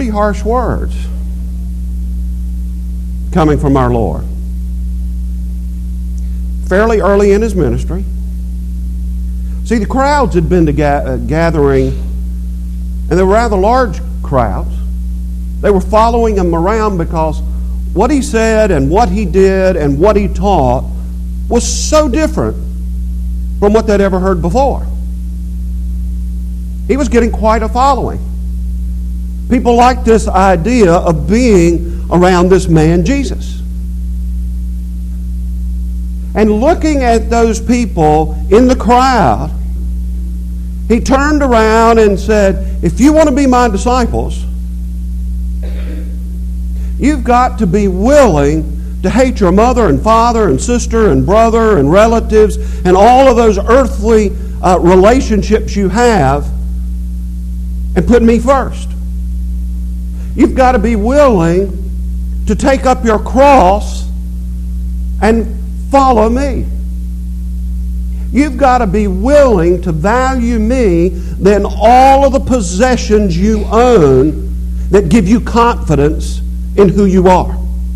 pretty harsh words coming from our Lord. Fairly early in his ministry. See, the crowds had been gathering, and they were rather large crowds. They were following him around because what he said and what he did and what he taught was so different from what they'd ever heard before. He was getting quite a following. People liked this idea of being around this man, Jesus. And looking at those people in the crowd, he turned around and said, if you want to be my disciples, you've got to be willing to hate your mother and father and sister and brother and relatives and all of those earthly relationships you have and put me first. You've got to be willing to take up your cross and follow me. You've got to be willing to value me than all of the possessions you own that give you confidence in who you are.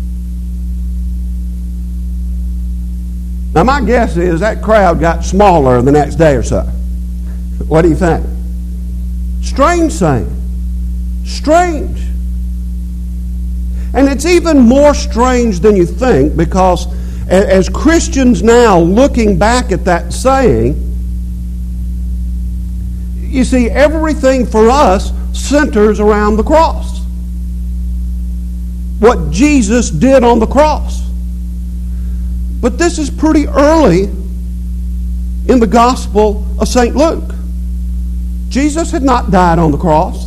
Now, my guess is that crowd got smaller the next day or so. What do you think? Strange saying. Strange. And it's even more strange than you think, because as Christians now looking back at that saying, you see, everything for us centers around the cross. What Jesus did on the cross. But this is pretty early in the Gospel of St. Luke. Jesus had not died on the cross.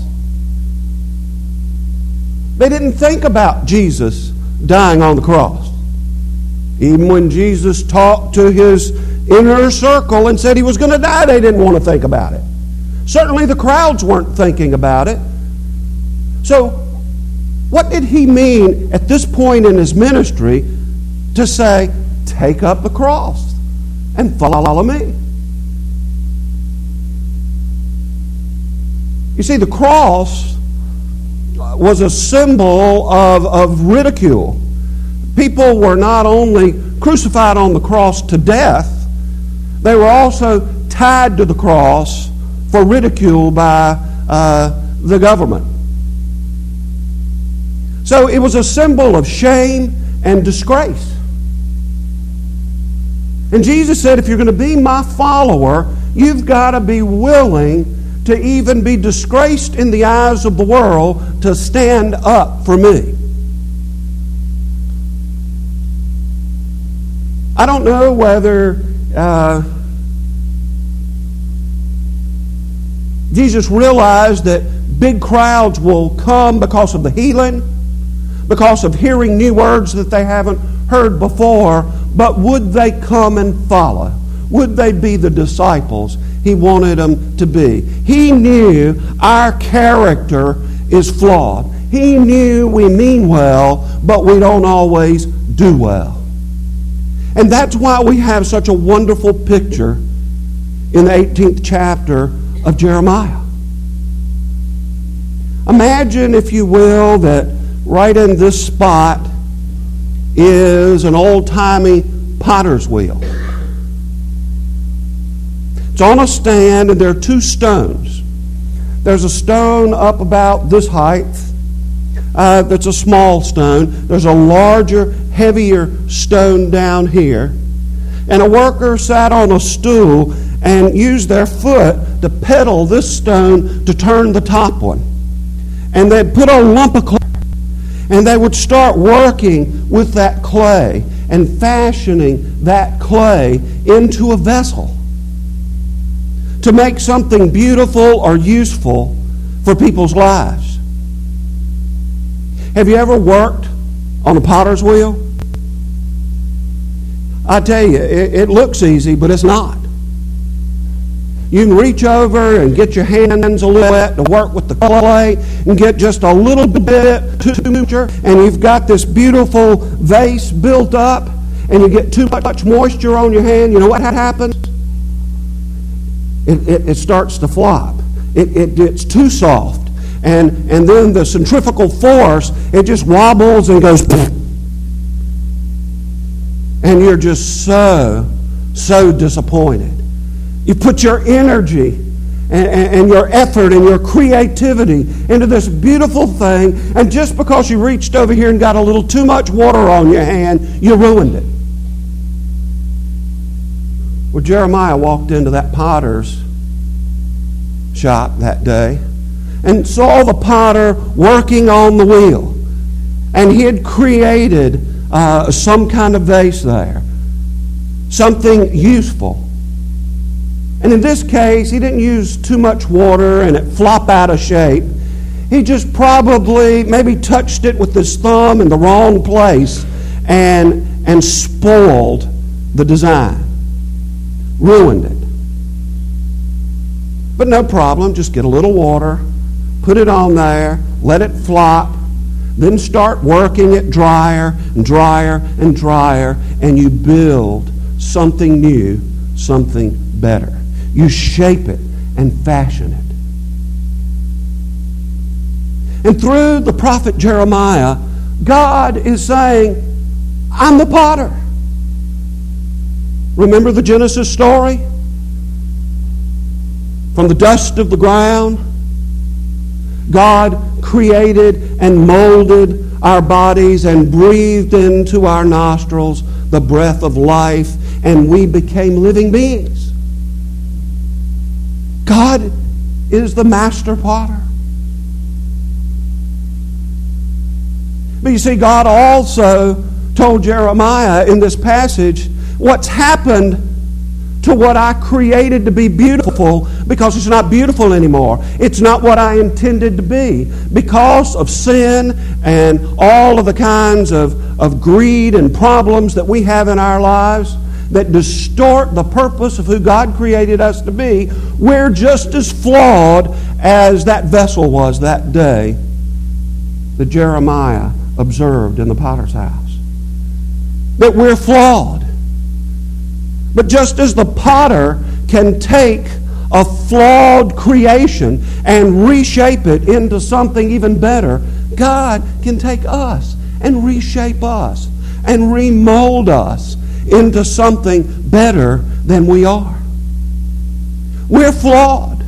They didn't think about Jesus dying on the cross. Even when Jesus talked to his inner circle and said he was going to die, they didn't want to think about it. Certainly the crowds weren't thinking about it. So, what did he mean at this point in his ministry to say, take up the cross and follow me? You see, the cross was a symbol of ridicule. People were not only crucified on the cross to death, they were also tied to the cross for ridicule by the government. So it was a symbol of shame and disgrace. And Jesus said, if you're going to be my follower, you've got to be willing to even be disgraced in the eyes of the world to stand up for me. I don't know whether Jesus realized that big crowds will come because of the healing, because of hearing new words that they haven't heard before, but would they come and follow? Would they be the disciples he wanted them to be? He knew our character is flawed. He knew we mean well, but we don't always do well. And that's why we have such a wonderful picture in the 18th chapter of Jeremiah. Imagine, if you will, that right in this spot is an old-timey potter's wheel. It's on a stand, and there are two stones. There's a stone up about this height. That's a small stone. There's a larger, heavier stone down here. And a worker sat on a stool and used their foot to pedal this stone to turn the top one. And they'd put a lump of clay, and they would start working with that clay and fashioning that clay into a vessel to make something beautiful or useful for people's lives. Have you ever worked on a potter's wheel? I tell you, it looks easy, but it's not. You can reach over and get your hands a little wet to work with the clay and get just a little bit too much, and you've got this beautiful vase built up, and you get too much moisture on your hand. You know what happens? It starts to flop. It gets too soft. and then the centrifugal force, it just wobbles and goes, and you're just so disappointed. You put your energy and your effort and your creativity into this beautiful thing, and just because you reached over here and got a little too much water on your hand, you ruined it. Well, Jeremiah walked into that potter's shop that day and saw the potter working on the wheel, and he had created some kind of vase there, something useful. And in this case, he didn't use too much water and it flopped out of shape. He just probably maybe touched it with his thumb in the wrong place and spoiled the design, ruined it. But no problem, just get a little water, put it on there, let it flop, then start working it drier and drier and drier, and you build something new, something better. You shape it and fashion it. And through the prophet Jeremiah, God is saying, I'm the potter. Remember the Genesis story? From the dust of the ground, God created and molded our bodies and breathed into our nostrils the breath of life, and we became living beings. God is the master potter. But you see, God also told Jeremiah in this passage, what's happened to what I created to be beautiful, because it's not beautiful anymore. It's not what I intended to be. Because of sin and all of the kinds of greed and problems that we have in our lives that distort the purpose of who God created us to be, we're just as flawed as that vessel was that day that Jeremiah observed in the potter's house. That we're flawed. But just as the potter can take a flawed creation and reshape it into something even better, God can take us and reshape us and remold us into something better than we are. We're flawed.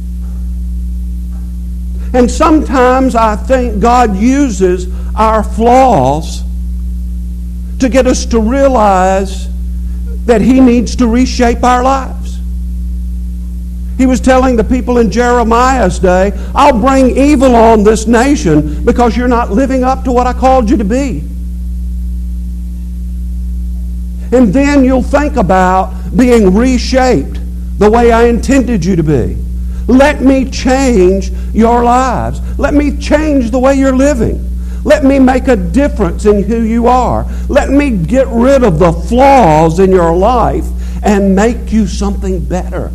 And sometimes I think God uses our flaws to get us to realize that He needs to reshape our lives. He was telling the people in Jeremiah's day, I'll bring evil on this nation because you're not living up to what I called you to be. And then you'll think about being reshaped the way I intended you to be. Let me change your lives. Let me change the way you're living. Let me make a difference in who you are. Let me get rid of the flaws in your life and make you something better.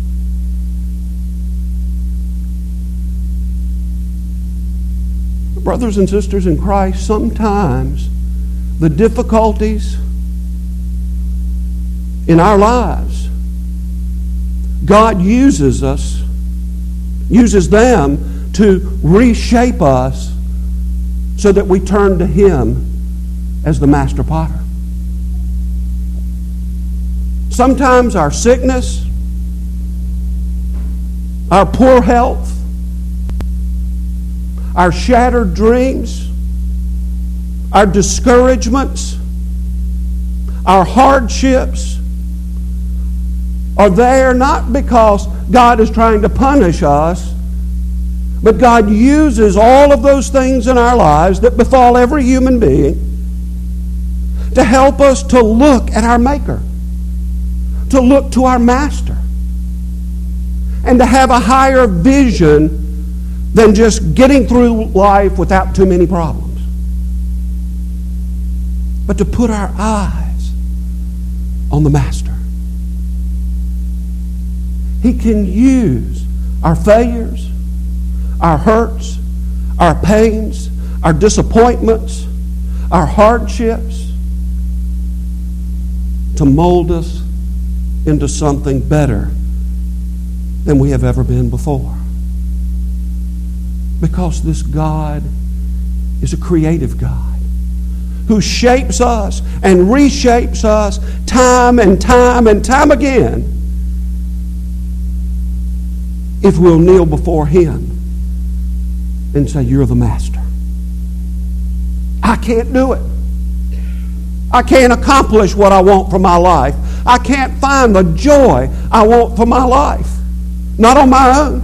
Brothers and sisters in Christ, sometimes the difficulties in our lives, God uses them to reshape us so that we turn to Him as the master potter. Sometimes our sickness, our poor health, our shattered dreams, our discouragements, our hardships are there not because God is trying to punish us, but God uses all of those things in our lives that befall every human being to help us to look at our Maker, to look to our Master, and to have a higher vision than just getting through life without too many problems, but to put our eyes on the Master. He can use our failures, our hurts, our pains, our disappointments, our hardships to mold us into something better than we have ever been before. Because this God is a creative God who shapes us and reshapes us time and time and time again if we'll kneel before Him and say, "You're the Master. I can't do it. I can't accomplish what I want for my life. I can't find the joy I want for my life. Not on my own.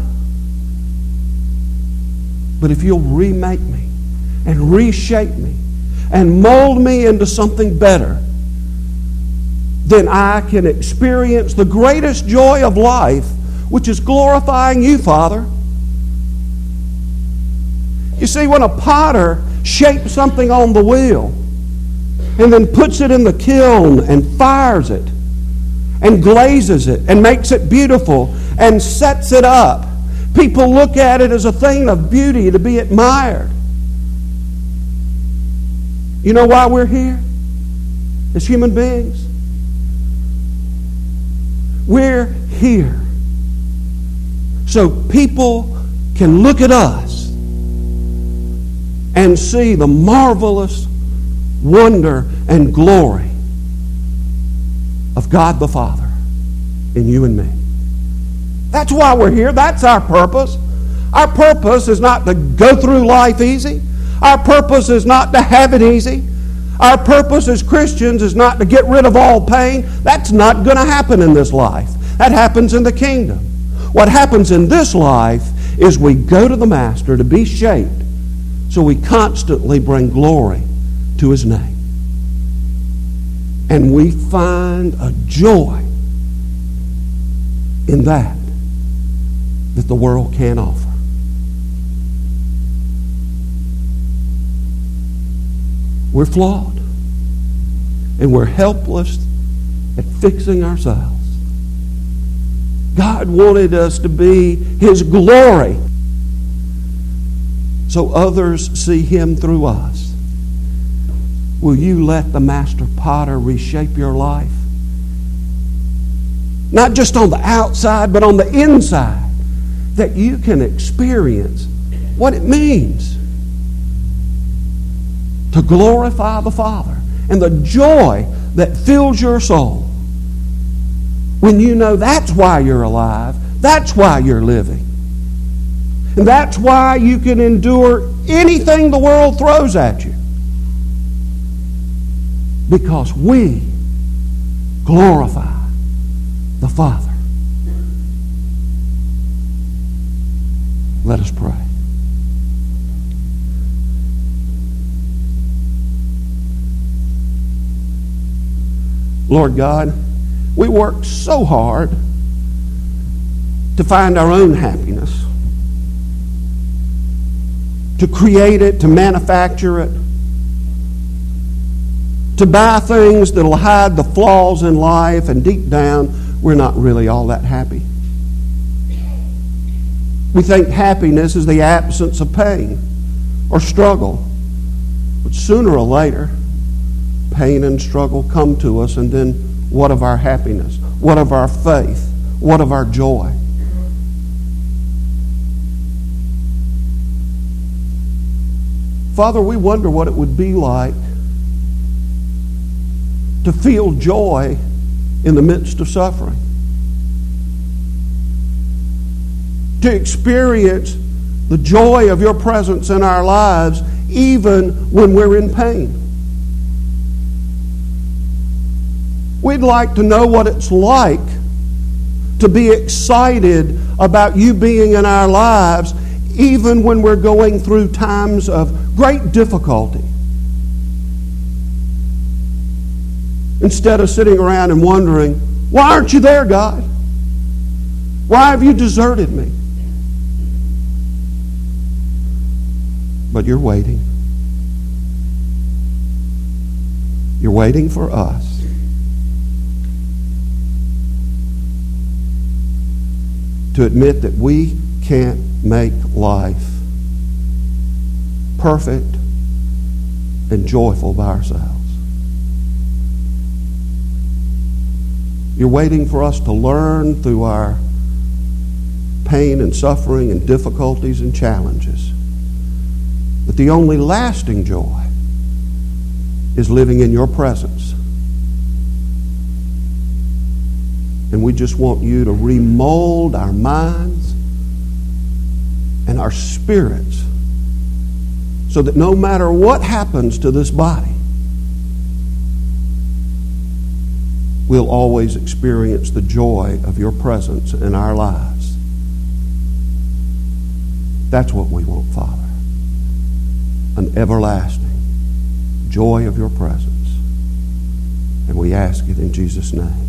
But if you'll remake me and reshape me and mold me into something better, then I can experience the greatest joy of life, which is glorifying You, Father." You see, when a potter shapes something on the wheel and then puts it in the kiln and fires it and glazes it and makes it beautiful and sets it up, people look at it as a thing of beauty to be admired. You know why we're here as human beings? We're here so people can look at us and see the marvelous wonder and glory of God the Father in you and me. That's why we're here. That's our purpose. Our purpose is not to go through life easy. Our purpose is not to have it easy. Our purpose as Christians is not to get rid of all pain. That's not going to happen in this life. That happens in the kingdom. What happens in this life is we go to the Master to be shaped so we constantly bring glory to His name. And we find a joy in that the world can't offer. We're flawed, and we're helpless at fixing ourselves. God wanted us to be His glory so others see Him through us. Will you let the Master Potter reshape your life? Not just on the outside, but on the inside, that you can experience what it means to glorify the Father and the joy that fills your soul when you know that's why you're alive, that's why you're living, and that's why you can endure anything the world throws at you, because we glorify the Father. Let us pray. Lord God, we work so hard to find our own happiness, to create it, to manufacture it, to buy things that'll hide the flaws in life, and deep down, we're not really all that happy. We think happiness is the absence of pain or struggle, but sooner or later, pain and struggle come to us, and then what of our happiness? What of our faith? What of our joy? Father, we wonder what it would be like to feel joy in the midst of suffering, to experience the joy of Your presence in our lives even when we're in pain. We'd like to know what it's like to be excited about You being in our lives even when we're going through times of great difficulty. Instead of sitting around and wondering, why aren't You there, God? Why have You deserted me? But You're waiting. You're waiting for us to admit that we can't make life perfect and joyful by ourselves. You're waiting for us to learn through our pain and suffering and difficulties and challenges But the only lasting joy is living in your presence. And we just want you to remold our minds and our spirits so that no matter what happens to this body, we'll always experience the joy of your presence in our lives. That's what we want, Father. An everlasting joy of your presence. And we ask it in Jesus' name.